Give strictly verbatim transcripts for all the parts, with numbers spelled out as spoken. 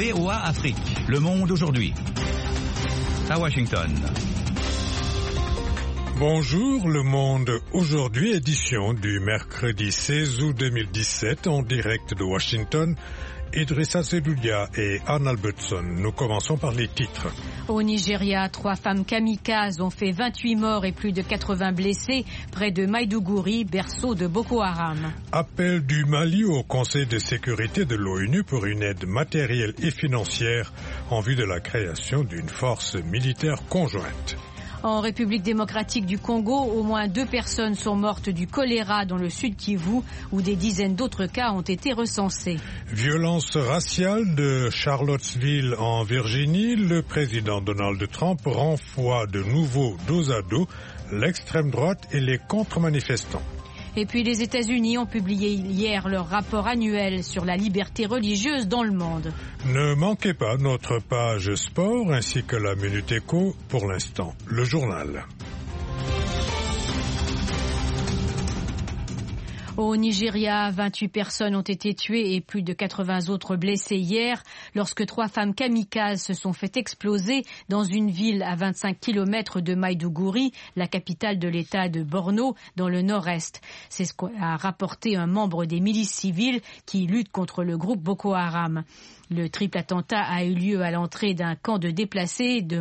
V O A Afrique. Le monde aujourd'hui. À Washington. Bonjour, Le Monde aujourd'hui, édition du mercredi seize août deux mille dix-sept, en direct de Washington. Idrissa Seloudia et Anne Albertson. Nous commençons par les titres. Au Nigeria, trois femmes kamikazes ont fait vingt-huit morts et plus de quatre-vingts blessés près de Maïdougouri, berceau de Boko Haram. Appel du Mali au Conseil de sécurité de l'ONU pour une aide matérielle et financière en vue de la création d'une force militaire conjointe. En République démocratique du Congo, au moins deux personnes sont mortes du choléra dans le sud Kivu, où des dizaines d'autres cas ont été recensés. Violence raciale de Charlottesville en Virginie, le président Donald Trump renvoie de nouveau dos à dos l'extrême droite et les contre-manifestants. Et puis les États-Unis ont publié hier leur rapport annuel sur la liberté religieuse dans le monde. Ne manquez pas notre page sport ainsi que la Minute Éco. Pour l'instant, le journal. Au Nigeria, vingt-huit personnes ont été tuées et plus de quatre-vingts autres blessées hier lorsque trois femmes kamikazes se sont fait exploser dans une ville à vingt-cinq kilomètres de Maïdougouri, la capitale de l'État de Borno, dans le nord-est. C'est ce qu'a rapporté un membre des milices civiles qui luttent contre le groupe Boko Haram. Le triple attentat a eu lieu à l'entrée d'un camp de déplacés de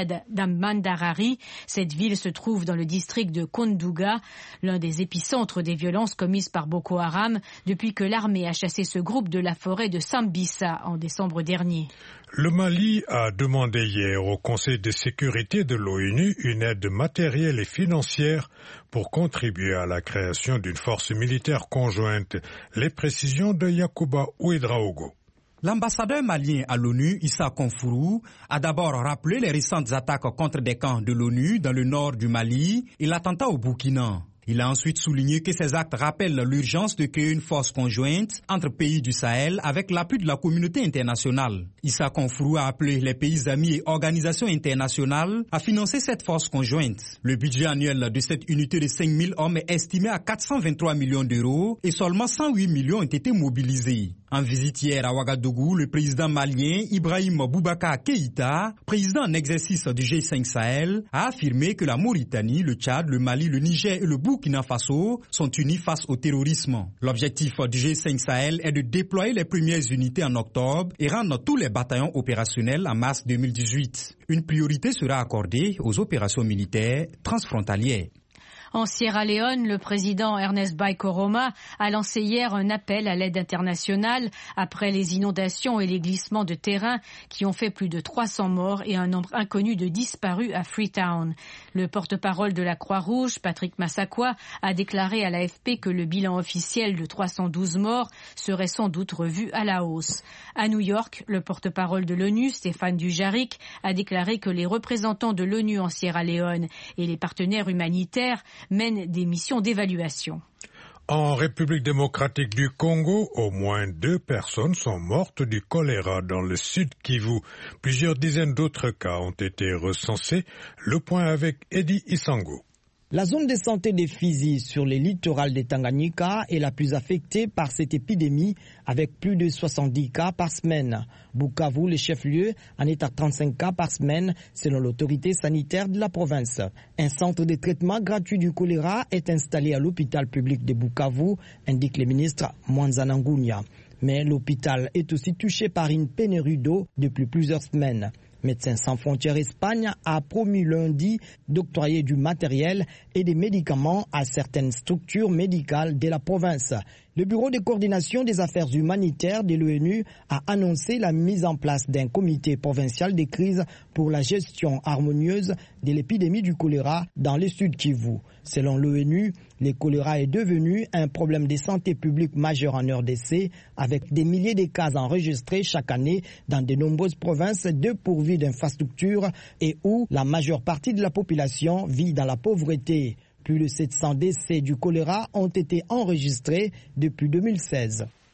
Mandarari. Cette ville se trouve dans le district de Kondouga, l'un des épicentres des violences commises par Boko Haram depuis que l'armée a chassé ce groupe de la forêt de Sambisa en décembre dernier. Le Mali a demandé hier au Conseil de sécurité de l'ONU une aide matérielle et financière pour contribuer à la création d'une force militaire conjointe. Les précisions de Yacouba Ouedraogo. L'ambassadeur malien à l'ONU, Issa Konfourou, a d'abord rappelé les récentes attaques contre des camps de l'ONU dans le nord du Mali et l'attentat au Burkina. Il a ensuite souligné que ces actes rappellent l'urgence de créer une force conjointe entre pays du Sahel avec l'appui de la communauté internationale. Issa Konfourou a appelé les pays amis et organisations internationales à financer cette force conjointe. Le budget annuel de cette unité de cinq mille hommes est estimé à quatre cent vingt-trois millions d'euros et seulement cent huit millions ont été mobilisés. En visite hier à Ouagadougou, le président malien Ibrahim Boubacar Keïta, président en exercice du G cinq Sahel, a affirmé que la Mauritanie, le Tchad, le Mali, le Niger et le Burkina Faso sont unis face au terrorisme. L'objectif du G cinq Sahel est de déployer les premières unités en octobre et rendre tous les bataillons opérationnels en mars deux mille dix-huit. Une priorité sera accordée aux opérations militaires transfrontalières. En Sierra Leone, le président Ernest Bai Koroma a lancé hier un appel à l'aide internationale après les inondations et les glissements de terrain qui ont fait plus de trois cents morts et un nombre inconnu de disparus à Freetown. Le porte-parole de la Croix-Rouge, Patrick Massakwa, a déclaré à l'A F P que le bilan officiel de trois cent douze morts serait sans doute revu à la hausse. À New York, le porte-parole de l'ONU, Stéphane Dujarric, a déclaré que les représentants de l'ONU en Sierra Leone et les partenaires humanitaires mènent des missions d'évaluation. En République démocratique du Congo, au moins deux personnes sont mortes du choléra dans le sud Kivu. Plusieurs dizaines d'autres cas ont été recensés. Le point avec Eddie Isango. La zone de santé des Fizi sur les littorales de Tanganyika est la plus affectée par cette épidémie avec plus de soixante-dix cas par semaine. Bukavu, le chef-lieu, en est à trente-cinq cas par semaine selon l'autorité sanitaire de la province. Un centre de traitement gratuit du choléra est installé à l'hôpital public de Bukavu, indique le ministre Mwanzana Ngunya. Mais l'hôpital est aussi touché par une pénurie d'eau depuis plusieurs semaines. Médecins sans frontières Espagne a promis lundi d'octroyer du matériel et des médicaments à certaines structures médicales de la province. Le Bureau de coordination des affaires humanitaires de l'ONU a annoncé la mise en place d'un comité provincial de crise pour la gestion harmonieuse de l'épidémie du choléra dans le sud Kivu. Selon l'ONU, le choléra est devenu un problème de santé publique majeur en R D C avec des milliers de cas enregistrés chaque année dans de nombreuses provinces dépourvues d'infrastructures et où la majeure partie de la population vit dans la pauvreté. Plus de sept cents décès du choléra ont été enregistrés depuis deux mille seize.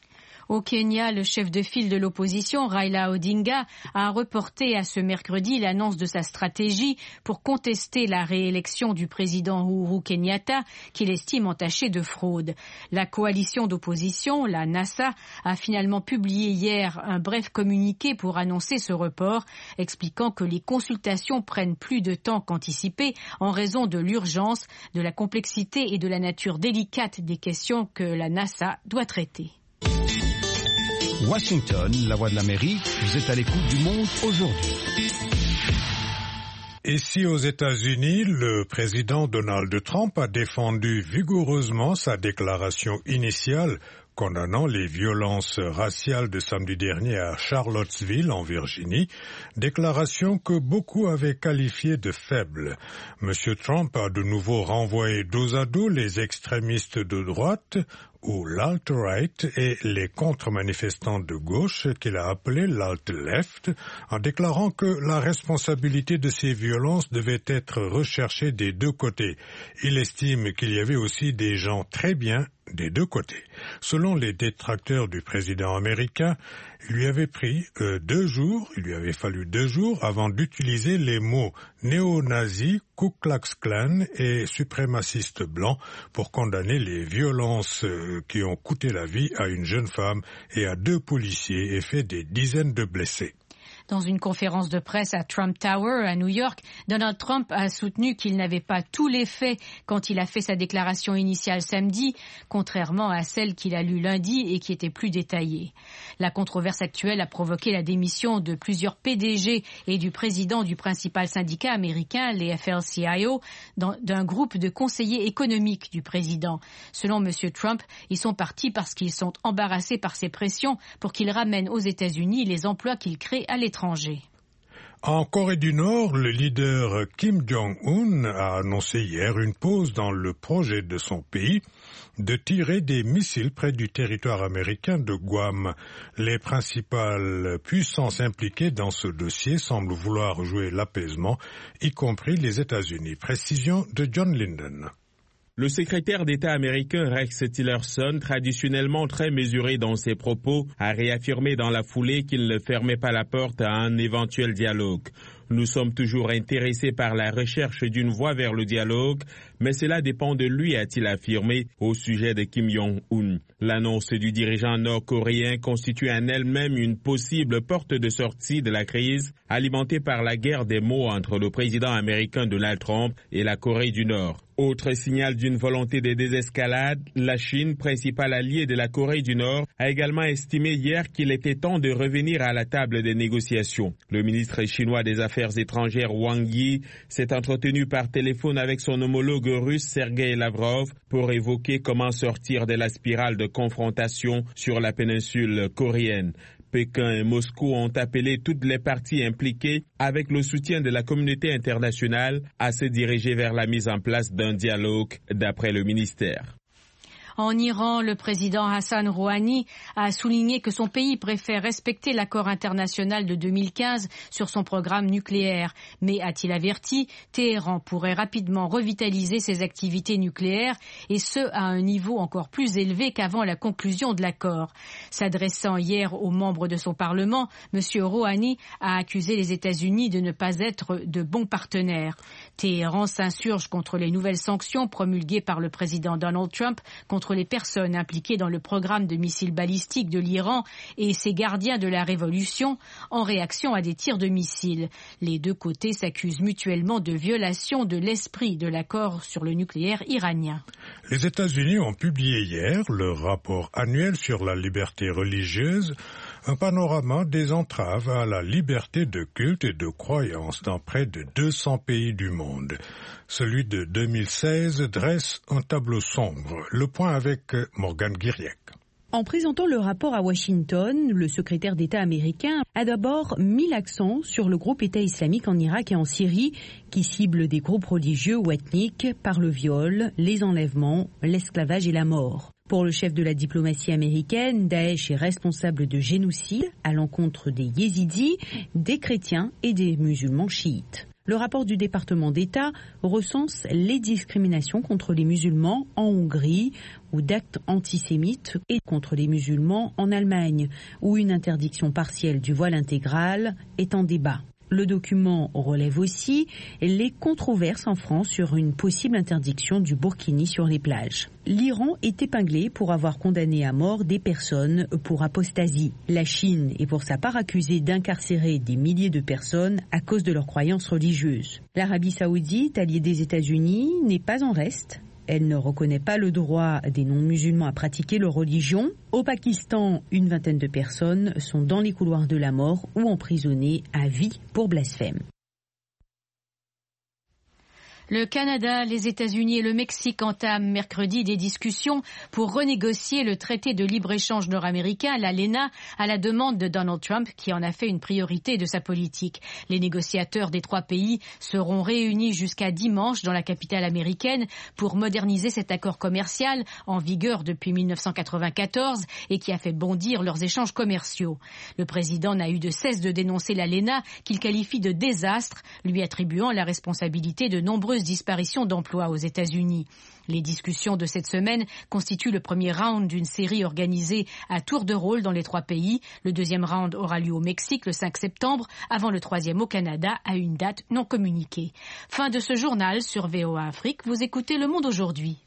Au Kenya, le chef de file de l'opposition, Raila Odinga, a reporté à ce mercredi l'annonce de sa stratégie pour contester la réélection du président Uhuru Kenyatta, qu'il estime entaché de fraude. La coalition d'opposition, la NASA, a finalement publié hier un bref communiqué pour annoncer ce report, expliquant que les consultations prennent plus de temps qu'anticipé en raison de l'urgence, de la complexité et de la nature délicate des questions que la NASA doit traiter. Washington, la voix de l'Amérique, vous êtes à l'écoute du monde aujourd'hui. Ici aux États-Unis, le président Donald Trump a défendu vigoureusement sa déclaration initiale condamnant les violences raciales de samedi dernier à Charlottesville, en Virginie, déclaration que beaucoup avaient qualifiée de faible. Monsieur Trump a de nouveau renvoyé dos à dos les extrémistes de droite ou l'alt-right et les contre-manifestants de gauche qu'il a appelés l'alt-left, en déclarant que la responsabilité de ces violences devait être recherchée des deux côtés. Il estime qu'il y avait aussi des gens très bien des deux côtés. Selon les détracteurs du président américain, il lui avait pris euh, deux jours, il lui avait fallu deux jours avant d'utiliser les mots néo-nazis, Ku Klux Klan et suprémacistes blancs pour condamner les violences euh, qui ont coûté la vie à une jeune femme et à deux policiers et fait des dizaines de blessés. Dans une conférence de presse à Trump Tower, à New York, Donald Trump a soutenu qu'il n'avait pas tous les faits quand il a fait sa déclaration initiale samedi, contrairement à celle qu'il a lue lundi et qui était plus détaillée. La controverse actuelle a provoqué la démission de plusieurs P D G et du président du principal syndicat américain, les F L C I O, d'un groupe de conseillers économiques du président. Selon M. Trump, ils sont partis parce qu'ils sont embarrassés par ces pressions pour qu'il ramène aux États-Unis les emplois qu'il crée à l'étranger. En Corée du Nord, le leader Kim Jong-un a annoncé hier une pause dans le projet de son pays de tirer des missiles près du territoire américain de Guam. Les principales puissances impliquées dans ce dossier semblent vouloir jouer l'apaisement, y compris les États-Unis. Précision de John Linden. Le secrétaire d'État américain Rex Tillerson, traditionnellement très mesuré dans ses propos, a réaffirmé dans la foulée qu'il ne fermait pas la porte à un éventuel dialogue. Nous sommes toujours intéressés par la recherche d'une voie vers le dialogue, mais cela dépend de lui, a-t-il affirmé au sujet de Kim Jong-un. L'annonce du dirigeant nord-coréen constitue en elle-même une possible porte de sortie de la crise, alimentée par la guerre des mots entre le président américain Donald Trump et la Corée du Nord. Autre signal d'une volonté de désescalade, la Chine, principal allié de la Corée du Nord, a également estimé hier qu'il était temps de revenir à la table des négociations. Le ministre chinois des Affaires étrangères Wang Yi s'est entretenu par téléphone avec son homologue russe Sergei Lavrov pour évoquer comment sortir de la spirale de confrontation sur la péninsule coréenne. Pékin et Moscou ont appelé toutes les parties impliquées, avec le soutien de la communauté internationale, à se diriger vers la mise en place d'un dialogue, d'après le ministère. En Iran, le président Hassan Rouhani a souligné que son pays préfère respecter l'accord international de deux mille quinze sur son programme nucléaire. Mais, a-t-il averti, Téhéran pourrait rapidement revitaliser ses activités nucléaires et ce, à un niveau encore plus élevé qu'avant la conclusion de l'accord. S'adressant hier aux membres de son Parlement, M. Rouhani a accusé les États-Unis de ne pas être de bons partenaires. Téhéran s'insurge contre les nouvelles sanctions promulguées par le président Donald Trump contre les personnes impliquées dans le programme de missiles balistiques de l'Iran et ses gardiens de la révolution en réaction à des tirs de missiles. Les deux côtés s'accusent mutuellement de violation de l'esprit de l'accord sur le nucléaire iranien. Les États-Unis ont publié hier leur rapport annuel sur la liberté religieuse, un panorama des entraves à la liberté de culte et de croyance dans près de deux cents pays du monde. Celui de deux mille seize dresse un tableau sombre. Le point avec Morgane Guiriec. En présentant le rapport à Washington, le secrétaire d'État américain a d'abord mis l'accent sur le groupe État islamique en Irak et en Syrie, qui cible des groupes religieux ou ethniques par le viol, les enlèvements, l'esclavage et la mort. Pour le chef de la diplomatie américaine, Daesh est responsable de génocide à l'encontre des yézidis, des chrétiens et des musulmans chiites. Le rapport du département d'État recense les discriminations contre les musulmans en Hongrie ou d'actes antisémites et contre les musulmans en Allemagne, où une interdiction partielle du voile intégral est en débat. Le document relève aussi les controverses en France sur une possible interdiction du burkini sur les plages. L'Iran est épinglé pour avoir condamné à mort des personnes pour apostasie. La Chine est pour sa part accusée d'incarcérer des milliers de personnes à cause de leurs croyances religieuses. L'Arabie saoudite, alliée des États-Unis, n'est pas en reste. Elle ne reconnaît pas le droit des non-musulmans à pratiquer leur religion. Au Pakistan, une vingtaine de personnes sont dans les couloirs de la mort ou emprisonnées à vie pour blasphème. Le Canada, les États-Unis et le Mexique entament mercredi des discussions pour renégocier le traité de libre-échange nord-américain, l'A L E N A, à la demande de Donald Trump, qui en a fait une priorité de sa politique. Les négociateurs des trois pays seront réunis jusqu'à dimanche dans la capitale américaine pour moderniser cet accord commercial en vigueur depuis mille neuf cent quatre-vingt-quatorze et qui a fait bondir leurs échanges commerciaux. Le président n'a eu de cesse de dénoncer l'A L E N A, qu'il qualifie de désastre, lui attribuant la responsabilité de nombreuses disparitions d'emplois aux États-Unis. Les discussions de cette semaine constituent le premier round d'une série organisée à tour de rôle dans les trois pays. Le deuxième round aura lieu au Mexique le cinq septembre, avant le troisième au Canada à une date non communiquée. Fin de ce journal sur V O A Afrique. Vous écoutez Le Monde aujourd'hui.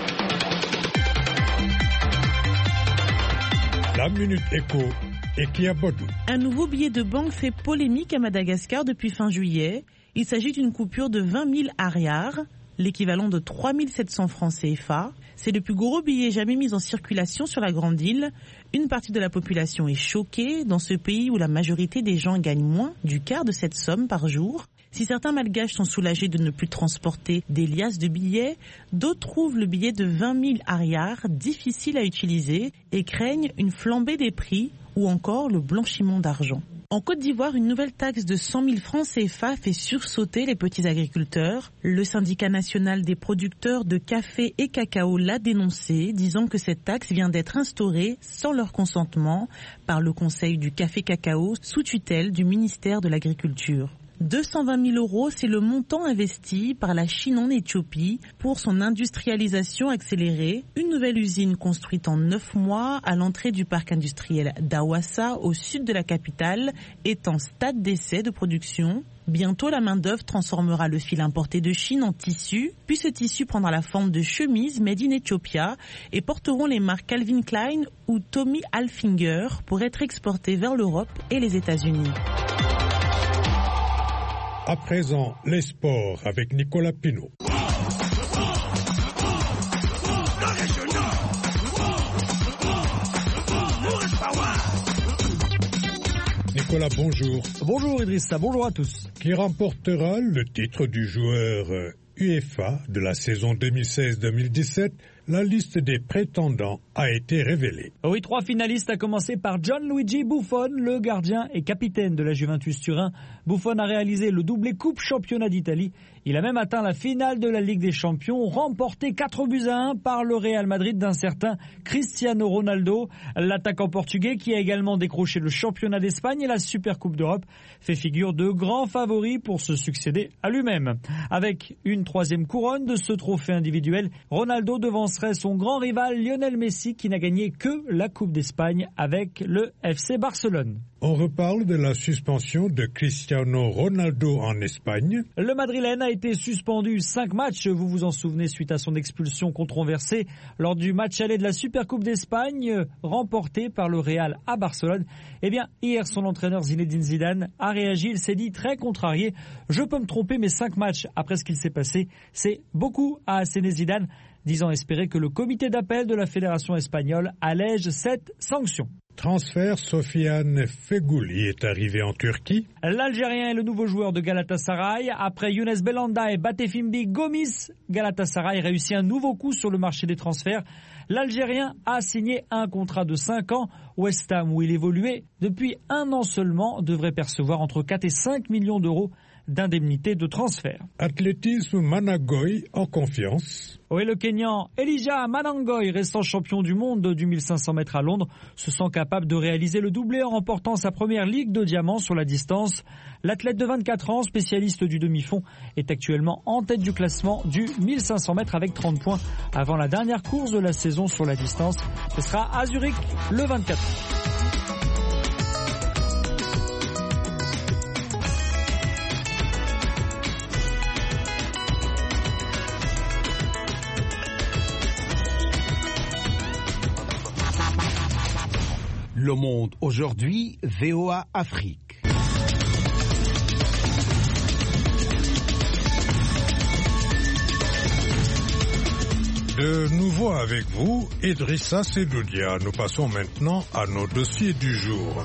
La Minute Éco et Kia Bodou. Un nouveau billet de banque fait polémique à Madagascar depuis fin juillet. Il s'agit d'une coupure de vingt mille ariars, l'équivalent de trois mille sept cents francs C F A. C'est le plus gros billet jamais mis en circulation sur la grande île. Une partie de la population est choquée dans ce pays où la majorité des gens gagnent moins du quart de cette somme par jour. Si certains malgaches sont soulagés de ne plus transporter des liasses de billets, d'autres trouvent le billet de vingt mille ariars difficile à utiliser et craignent une flambée des prix ou encore le blanchiment d'argent. En Côte d'Ivoire, une nouvelle taxe de cent mille francs C F A fait sursauter les petits agriculteurs. Le syndicat national des producteurs de café et cacao l'a dénoncé, disant que cette taxe vient d'être instaurée sans leur consentement par le Conseil du café-cacao sous tutelle du ministère de l'Agriculture. deux cent vingt mille euros, c'est le montant investi par la Chine en Éthiopie pour son industrialisation accélérée. Une nouvelle usine construite en neuf mois à l'entrée du parc industriel d'Awassa, au sud de la capitale, est en stade d'essai de production. Bientôt, la main-d'œuvre transformera le fil importé de Chine en tissu, puis ce tissu prendra la forme de chemises made in Ethiopia et porteront les marques Calvin Klein ou Tommy Hilfiger pour être exportées vers l'Europe et les États-Unis. À présent, les sports avec Nicolas Pinault. Nicolas, bonjour. Bonjour Idrissa, bonjour à tous. Qui remportera le titre du joueur UEFA de la saison deux mille seize deux mille dix-sept? La liste des prétendants a été révélée. Oui, trois finalistes, à commencer par Gianluigi Buffon, le gardien et capitaine de la Juventus Turin. Buffon a réalisé le doublé Coupe Championnat d'Italie. Il a même atteint la finale de la Ligue des Champions, remporté quatre buts à un par le Real Madrid d'un certain Cristiano Ronaldo. L'attaquant portugais, qui a également décroché le championnat d'Espagne et la Supercoupe d'Europe, fait figure de grand favori pour se succéder à lui-même. Avec une troisième couronne de ce trophée individuel, Ronaldo devancerait son grand rival Lionel Messi, qui n'a gagné que la Coupe d'Espagne avec le F C Barcelone. On reparle de la suspension de Cristiano Ronaldo en Espagne. Le Madrilène a été suspendu cinq matchs, vous vous en souvenez, suite à son expulsion controversée lors du match aller de la Supercoupe d'Espagne, remporté par le Real à Barcelone. Eh bien, hier, son entraîneur Zinedine Zidane a réagi, il s'est dit très contrarié. Je peux me tromper, mais cinq matchs après ce qu'il s'est passé, c'est beaucoup, a asséné Zidane, disant espérer que le comité d'appel de la Fédération espagnole allège cette sanction. Transfert, Sofiane Feghouli est arrivé en Turquie. L'Algérien est le nouveau joueur de Galatasaray. Après Younes Belhanda et Batefimbi Gomis, Galatasaray réussit un nouveau coup sur le marché des transferts. L'Algérien a signé un contrat de cinq ans. West Ham, où il évoluait depuis un an seulement, devrait percevoir entre quatre et cinq millions d'euros. d'indemnité de transfert. Athlétisme, Manangoy en confiance. Oui, le Kenyan Elijah Manangoy, restant champion du monde du mille cinq cents mètres à Londres, se sent capable de réaliser le doublé en remportant sa première ligue de diamants sur la distance. L'athlète de vingt-quatre ans, spécialiste du demi-fond, est actuellement en tête du classement du mille cinq cents mètres avec trente points avant la dernière course de la saison sur la distance. Ce sera à Zurich le vingt-quatre. Le Monde aujourd'hui, V O A Afrique. De nouveau avec vous, Idrissa Sedoudia. Nous passons maintenant à nos dossiers du jour.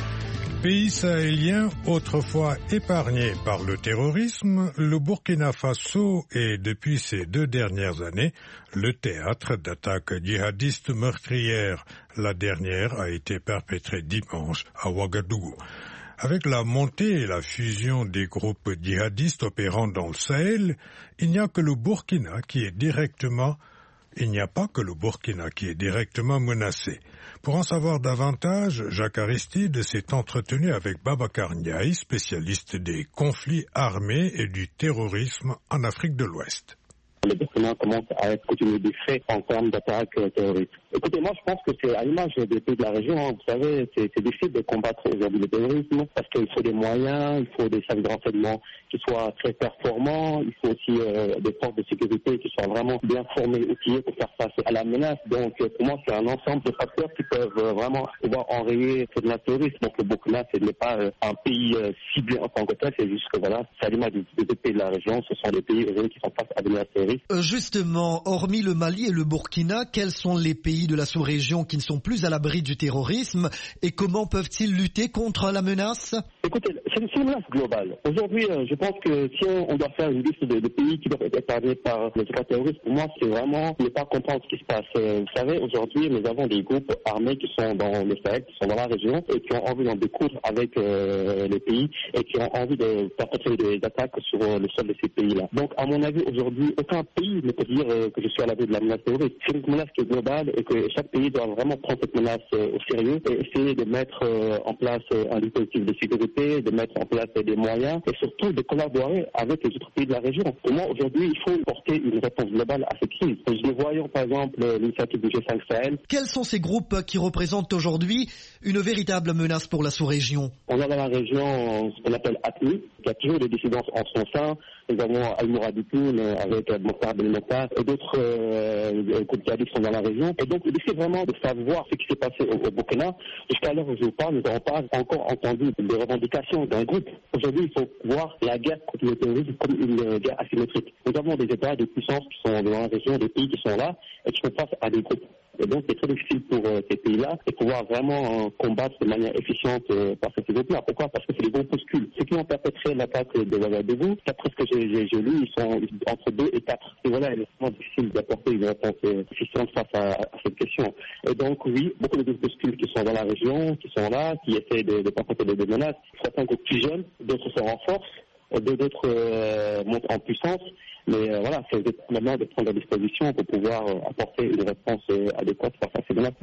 Pays sahélien autrefois épargné par le terrorisme, le Burkina Faso est depuis ces deux dernières années le théâtre d'attaques djihadistes meurtrières. La dernière a été perpétrée dimanche à Ouagadougou. Avec la montée et la fusion des groupes djihadistes opérant dans le Sahel, il n'y a que le Burkina qui est directement Il n'y a pas que le Burkina qui est directement menacé. Pour en savoir davantage, Jacques Aristide s'est entretenu avec Babacar Ndiaye, spécialiste des conflits armés et du terrorisme en Afrique de l'Ouest. Le Burkina commence à être coutumier des faits en termes d'attaques terroristes. Écoutez, moi je pense que c'est à l'image des pays de la région, hein. Vous savez, c'est, c'est difficile de combattre aujourd'hui le terrorisme parce qu'il faut des moyens, il faut des services de renseignement qui soient très performants, il faut aussi euh, des forces de sécurité qui soient vraiment bien formées, outillées pour faire face à la menace. Donc pour moi c'est un ensemble de facteurs qui peuvent euh, vraiment pouvoir enrayer cette menace terroriste. Donc le Burkina, ce n'est pas euh, un pays euh, ciblé en tant que tel, c'est juste que voilà, c'est à l'image des, des pays de la région, ce sont des pays aujourd'hui qui font face à des menaces terroristes. Euh, justement, hormis le Mali et le Burkina, quels sont les pays de la sous-région qui ne sont plus à l'abri du terrorisme et comment peuvent-ils lutter contre la menace? Écoutez, c'est une menace globale. Aujourd'hui, euh, je pense que si on, on doit faire une liste de, de pays qui doivent être épargnés par les trois terroristes, pour moi, c'est vraiment ne pas comprendre ce qui se passe. Euh, vous savez, aujourd'hui, nous avons des groupes armés qui sont dans le Sahel, qui sont dans la région et qui ont envie d'en découdre avec euh, les pays et qui ont envie de perpétrer des attaques sur euh, le sol de ces pays-là. Donc, à mon avis, aujourd'hui, aucun pays ne peut dire euh, que je suis à l'abri de la menace terroriste. C'est une menace qui est globale et que chaque pays doit vraiment prendre cette menace euh, au sérieux et essayer de mettre euh, en place euh, un dispositif de sécurité, de mettre en place euh, des moyens et surtout de collaborer avec les autres pays de la région. Pour moi, aujourd'hui, il faut porter une réponse globale à cette crise. Nous voyons par exemple l'initiative du G cinq Sahel. Quels sont ces groupes qui représentent aujourd'hui une véritable menace pour la sous-région? On a dans la région ce qu'on appelle A T M I, qui a toujours des dissidences en son sein. Nous avons Al-Mourabitoun avec Mokhtar Ben Mokhtar et d'autres euh, groupes djihadistes qui sont dans la région. Et donc, il essaie vraiment de savoir ce qui s'est passé au, au Burkina. Jusqu'à l'heure où je vous parle, nous n'avons pas encore entendu des revendications d'un groupe. Aujourd'hui, il faut voir la guerre contre le terrorisme comme une guerre asymétrique. Nous avons des États, des puissances qui sont dans la région, des pays qui sont là et qui font face à des groupes. Et donc, c'est très difficile pour euh, ces pays-là de pouvoir vraiment euh, combattre de manière efficiente euh, par ces groupes-là. Pourquoi? Parce que c'est des groupuscules. Ceux qui ont perpétré l'attaque de Ouagadougou, d'après ce que j'ai, j'ai, j'ai lu, ils sont entre deux et quatre. Et voilà, il est vraiment difficile d'apporter une réponse euh, efficiente face à, à cette question. Et donc, oui, beaucoup de groupuscules qui sont dans la région, qui sont là, qui essaient de, de perpétrer des, des menaces. Certains groupes plus jeunes, d'autres se renforcent, d'autres euh, montent en puissance. Mais euh, voilà, c'est maintenant de prendre la disposition pour pouvoir euh, apporter une réponse euh, adéquate face à ces menaces.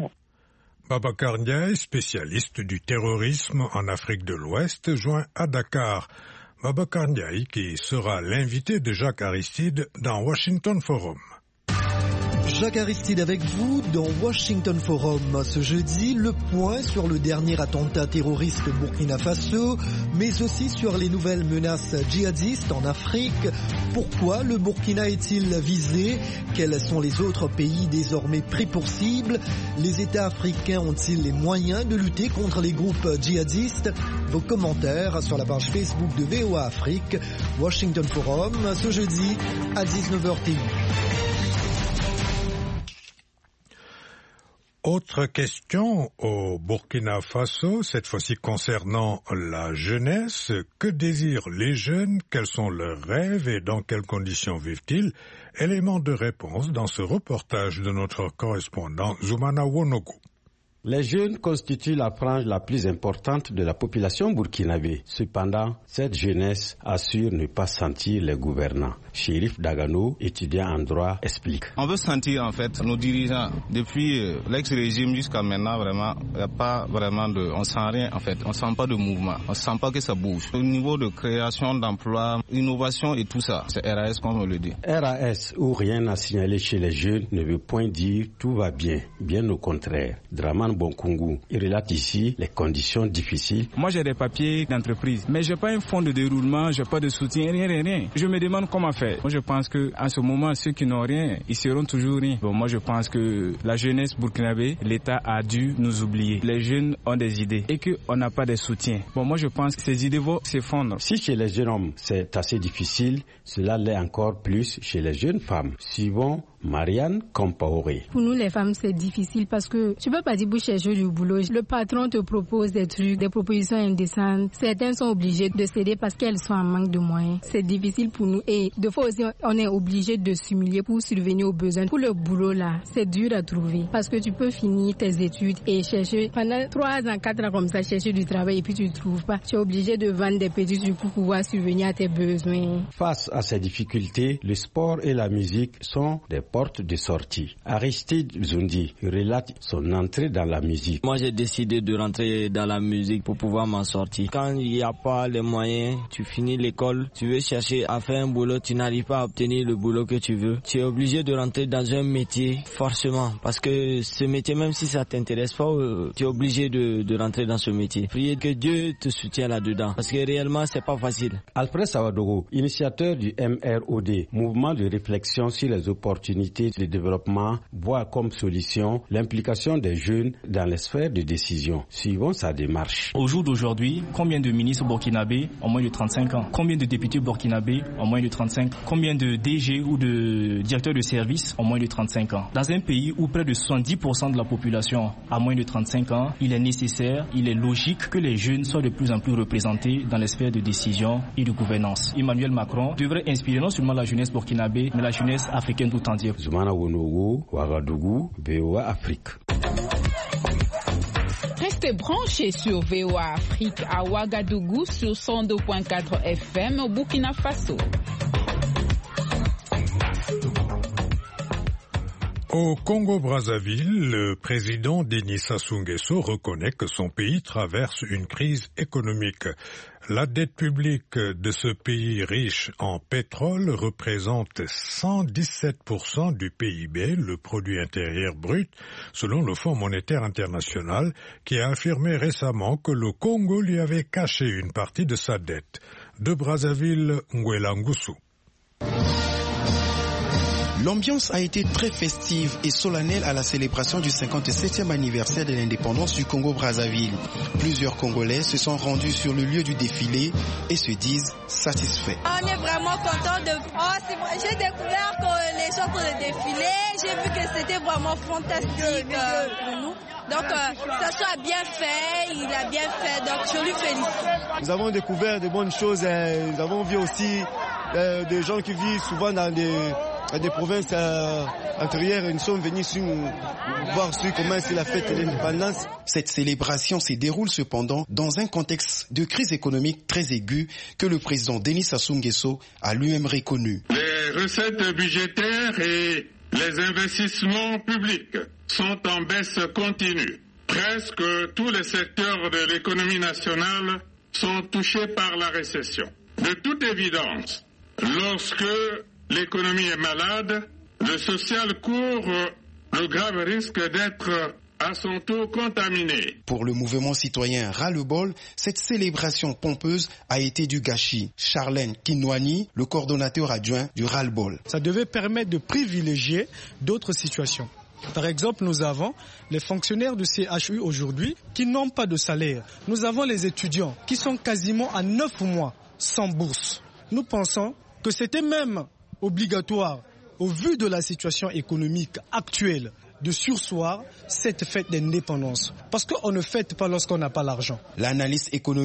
Babacar Ndiaye, spécialiste du terrorisme en Afrique de l'Ouest, joint à Dakar. Babacar Ndiaye qui sera l'invité de Jacques Aristide dans Washington Forum. Jacques Aristide avec vous dans Washington Forum. Ce jeudi, le point sur le dernier attentat terroriste au Burkina Faso, mais aussi sur les nouvelles menaces djihadistes en Afrique. Pourquoi le Burkina est-il visé? Quels sont les autres pays désormais pris pour cible? Les États africains ont-ils les moyens de lutter contre les groupes djihadistes? Vos commentaires sur la page Facebook de V O A Afrique. Washington Forum, ce jeudi à dix-neuf heures T U. Autre question au Burkina Faso, cette fois-ci concernant la jeunesse. Que désirent les jeunes? Quels sont leurs rêves et dans quelles conditions vivent-ils? Élément de réponse dans ce reportage de notre correspondant Zoumana Wonogo. Les jeunes constituent la frange la plus importante de la population burkinabé. Cependant, cette jeunesse assure ne pas sentir les gouvernants. Chérif Dagano, étudiant en droit, explique. On veut sentir en fait nos dirigeants. Depuis euh, l'ex-régime jusqu'à maintenant, vraiment, il n'y a pas vraiment de... On sent rien en fait, on sent pas de mouvement, on sent pas que ça bouge. Au niveau de création d'emplois, innovation et tout ça, c'est R A S comme on le dit. R A S où rien à signaler chez les jeunes ne veut point dire tout va bien, bien au contraire. Draman Bonkungu, il relate ici les conditions difficiles. Moi j'ai des papiers d'entreprise, mais j'ai pas un fonds de déroulement, j'ai pas de soutien, rien, rien, rien. Je me demande comment faire. Moi je pense que en ce moment ceux qui n'ont rien, ils seront toujours rien. Bon, moi je pense que la jeunesse burkinabé, l'État a dû nous oublier. Les jeunes ont des idées et qu'on n'a pas de soutien. Bon, moi je pense que ces idées vont s'effondrer. Si chez les jeunes hommes c'est assez difficile, cela l'est encore plus chez les jeunes femmes. Suivons Marianne Compaoré. Pour nous les femmes c'est difficile parce que tu peux pas dire pour chercher du boulot. Le patron te propose des trucs, des propositions indécentes. Certaines sont obligées de céder parce qu'elles sont en manque de moyens. C'est difficile pour nous et des fois aussi on est obligé de s'humilier pour subvenir aux besoins. Pour le boulot là, c'est dur à trouver parce que tu peux finir tes études et chercher pendant trois ans, quatre ans comme ça, chercher du travail et puis tu ne trouves pas. Tu es obligé de vendre des petits trucs pour pouvoir subvenir à tes besoins. Face à ces difficultés, le sport et la musique sont des porte de sortie. Aristide Zundi relate son entrée dans la musique. Moi j'ai décidé de rentrer dans la musique pour pouvoir m'en sortir. Quand il n'y a pas les moyens, tu finis l'école, tu veux chercher à faire un boulot, tu n'arrives pas à obtenir le boulot que tu veux. Tu es obligé de rentrer dans un métier forcément parce que ce métier, même si ça t'intéresse pas, tu es obligé de, de rentrer dans ce métier. Priez que Dieu te soutienne là-dedans parce que réellement c'est pas facile. Alfred Sawadogo, initiateur du M R O D, mouvement de réflexion sur les opportunités de développement, voit comme solution l'implication des jeunes dans les sphères de décision. Suivons sa démarche. Au jour d'aujourd'hui, combien de ministres burkinabés ont moins de trente-cinq ans? Combien de députés burkinabés ont moins de trente-cinq ans? Combien de D G ou de directeurs de service ont moins de trente-cinq ans? Dans un pays où près de soixante-dix pour cent de la population a moins de trente-cinq ans, il est nécessaire, il est logique que les jeunes soient de plus en plus représentés dans les sphères de décision et de gouvernance. Emmanuel Macron devrait inspirer non seulement la jeunesse burkinabé, mais la jeunesse africaine tout entière. Zoumana Wonogo, Ouagadougou, V O A Afrique. Restez branchés sur V O A Afrique à Ouagadougou sur cent deux virgule quatre F M au Burkina Faso. Au Congo-Brazzaville, le président Denis Sassou Nguesso reconnaît que son pays traverse une crise économique. La dette publique de ce pays riche en pétrole représente cent dix-sept pour cent du P I B, le produit intérieur brut, selon le Fonds monétaire international, qui a affirmé récemment que le Congo lui avait caché une partie de sa dette. De Brazzaville, Nguela Ngusu. L'ambiance a été très festive et solennelle à la célébration du cinquante-septième anniversaire de l'indépendance du Congo-Brazzaville. Plusieurs Congolais se sont rendus sur le lieu du défilé et se disent satisfaits. On est vraiment contents de... Oh, j'ai découvert que les gens pour le défilé, j'ai vu que c'était vraiment fantastique euh, pour nous. Donc, euh, ça soit bien fait, il a bien fait, donc je lui félicite. Nous avons découvert de bonnes choses, et nous avons vu aussi euh, des gens qui vivent souvent dans des... des provinces euh, intérieures, nous sommes venus sur, voir sur comment c'est la fête de l'indépendance. Cette célébration se déroule cependant dans un contexte de crise économique très aiguë que le président Denis Sassou Nguesso a lui-même reconnu. Les recettes budgétaires et les investissements publics sont en baisse continue. Presque tous les secteurs de l'économie nationale sont touchés par la récession. De toute évidence, lorsque l'économie est malade, le social court le grave risque d'être à son tour contaminé. Pour le mouvement citoyen Ras-le-Bol, cette célébration pompeuse a été du gâchis. Charlène Kinwani, le coordonnateur adjoint du Ras-le-Bol. Ça devait permettre de privilégier d'autres situations. Par exemple, nous avons les fonctionnaires du C H U aujourd'hui qui n'ont pas de salaire. Nous avons les étudiants qui sont quasiment à neuf mois sans bourse. Nous pensons que c'était même obligatoire, au vu de la situation économique actuelle, de surseoir cette fête d'indépendance. Parce qu'on ne fête pas lorsqu'on n'a pas l'argent. L'analyste économique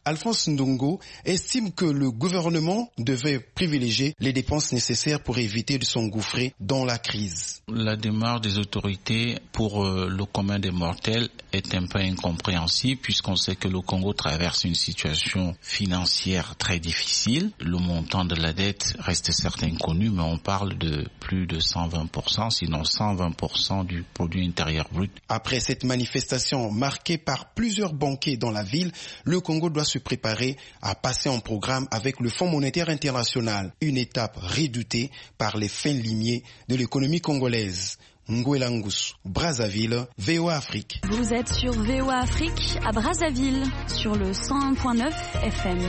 Alphonse Ndongo estime que le gouvernement devait privilégier les dépenses nécessaires pour éviter de s'engouffrer dans la crise. La démarche des autorités pour euh, le commun des mortels est un peu incompréhensible puisqu'on sait que le Congo traverse une situation financière très difficile. Le montant de la dette reste certes inconnu, mais on parle de plus de cent vingt pour cent, sinon cent vingt pour cent du produit intérieur brut. Après cette manifestation marquée par plusieurs banquiers dans la ville, le Congo doit se préparer à passer en programme avec le Fonds monétaire international, une étape redoutée par les fins limiers de l'économie congolaise. Ngouelangus, Brazzaville, V O A Afrique. Vous êtes sur V O A Afrique à Brazzaville, sur le cent un virgule neuf F M.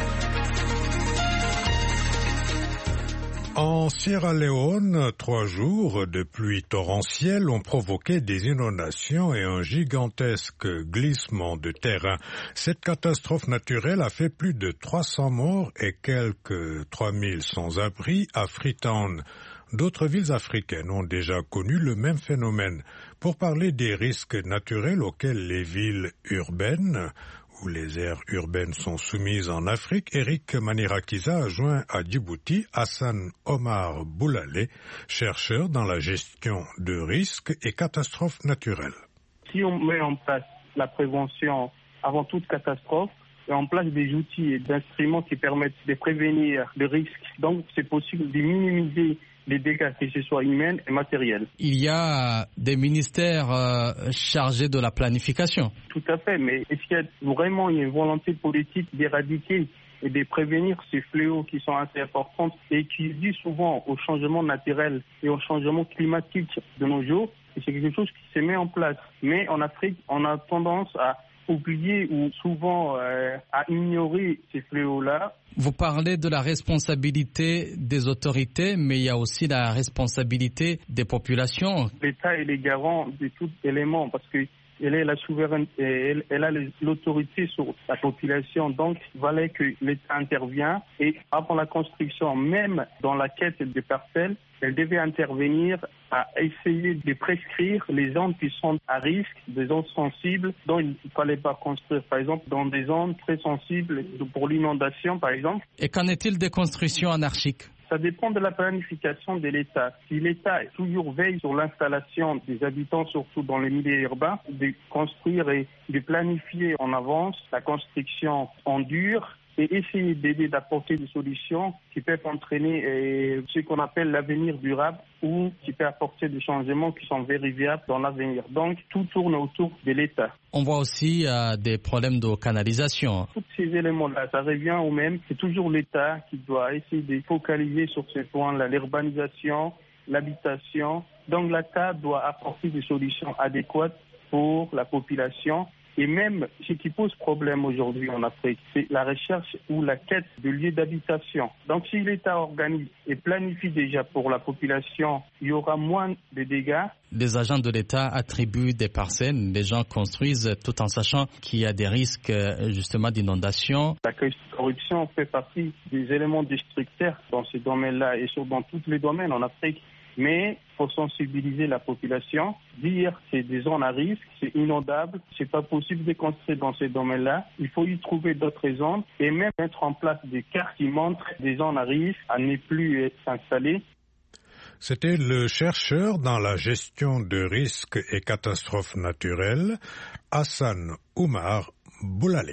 En Sierra Leone, trois jours de pluie torrentielle ont provoqué des inondations et un gigantesque glissement de terrain. Cette catastrophe naturelle a fait plus de trois cents morts et quelques trois mille sans-abri à Freetown. D'autres villes africaines ont déjà connu le même phénomène. Pour parler des risques naturels auxquels les villes urbaines où les aires urbaines sont soumises en Afrique, Eric Manirakiza a joint à Djibouti Hassan Omar Boulalé, chercheur dans la gestion de risques et catastrophes naturelles. Si on met en place la prévention avant toute catastrophe, et en place des outils et d'instruments qui permettent de prévenir les risques, donc c'est possible de minimiser les dégâts, que ce soit humains et matériels. Il y a des ministères euh, chargés de la planification. Tout à fait, mais est-ce qu'il y a vraiment une volonté politique d'éradiquer et de prévenir ces fléaux qui sont assez importants et qui disent souvent au changement naturel et au changement climatique de nos jours? Et c'est quelque chose qui se met en place. Mais en Afrique, on a tendance à oublier ou souvent euh, à ignorer ces fléaux-là. Vous parlez de la responsabilité des autorités, mais il y a aussi la responsabilité des populations. L'État est le garant de tout élément parce que elle est la souveraineté, elle, elle a l'autorité sur la population, donc il fallait que l'État intervienne et avant la construction, même dans la quête des parcelles, elle devait intervenir à essayer de prescrire les zones qui sont à risque, des zones sensibles dont il ne fallait pas construire, par exemple dans des zones très sensibles pour l'inondation par exemple. Et qu'en est-il des constructions anarchiques ? Ça dépend de la planification de l'État. Si l'État toujours veille sur l'installation des habitants, surtout dans les milieux urbains, de construire et de planifier en avance la construction en dur et essayer d'aider, d'apporter des solutions qui peuvent entraîner euh, ce qu'on appelle l'avenir durable ou qui peuvent apporter des changements qui sont vérifiables dans l'avenir. Donc, tout tourne autour de l'État. On voit aussi euh, des problèmes de canalisation. Tous ces éléments-là, ça revient au même. C'est toujours l'État qui doit essayer de focaliser sur ces points-là, l'urbanisation, l'habitation. Donc, l'État doit apporter des solutions adéquates pour la population. Et même ce qui pose problème aujourd'hui en Afrique, c'est la recherche ou la quête de lieux d'habitation. Donc si l'État organise et planifie déjà pour la population, il y aura moins de dégâts. Les agents de l'État attribuent des parcelles, les gens construisent tout en sachant qu'il y a des risques justement d'inondation. La corruption fait partie des éléments destructeurs dans ces domaines-là et sur, dans tous les domaines en Afrique. Mais il faut sensibiliser la population, dire que c'est des zones à risque, c'est inondable, c'est pas possible de construire dans ces domaines-là. Il faut y trouver d'autres zones et même mettre en place des cartes qui montrent des zones à risque à ne plus s'installer. C'était le chercheur dans la gestion de risques et catastrophes naturelles, Hassan Omar Boulalé.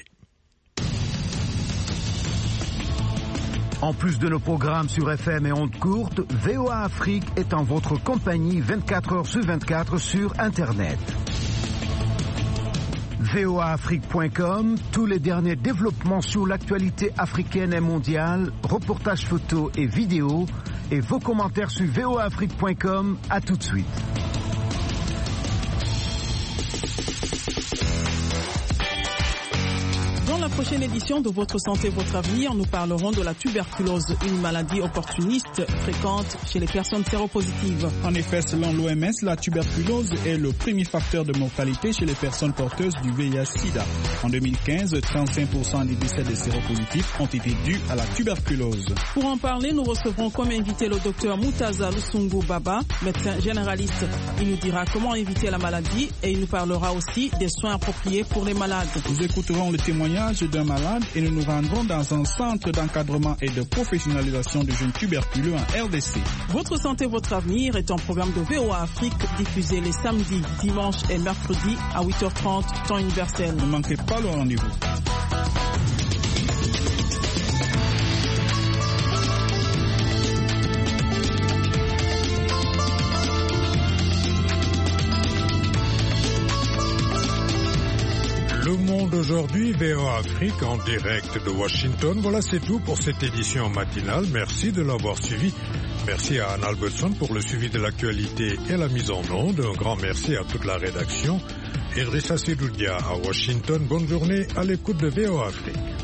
En plus de nos programmes sur F M et ondes courtes, V O A Afrique est en votre compagnie vingt-quatre heures sur vingt-quatre sur Internet. V O A Afrique point com, tous les derniers développements sur l'actualité africaine et mondiale, reportages photos et vidéos, et vos commentaires sur V O A Afrique point com. À tout de suite. Dans la prochaine édition de Votre Santé, Votre Avenir, nous parlerons de la tuberculose, une maladie opportuniste fréquente chez les personnes séropositives. En effet, selon l'O M S, la tuberculose est le premier facteur de mortalité chez les personnes porteuses du V I H sida. En deux mille quinze, trente-cinq pour cent des décès des séropositifs ont été dus à la tuberculose. Pour en parler, nous recevrons comme invité le docteur Moutaza Lusungu Baba, médecin généraliste. Il nous dira comment éviter la maladie et il nous parlera aussi des soins appropriés pour les malades. Nous écouterons le témoignage d'un malade et nous nous rendrons dans un centre d'encadrement et de professionnalisation de jeunes tuberculeux en R D C. Votre santé, votre avenir est un programme de V O A Afrique diffusé les samedis, dimanches et mercredis à huit heures trente, temps universel. Ne manquez pas le rendez-vous. Le Monde aujourd'hui, V O A Afrique en direct de Washington. Voilà, c'est tout pour cette édition matinale. Merci de l'avoir suivi. Merci à Anne Albertson pour le suivi de l'actualité et la mise en onde. Un grand merci à toute la rédaction. Idrissa Sidoudia à Washington. Bonne journée à l'écoute de V O A Afrique.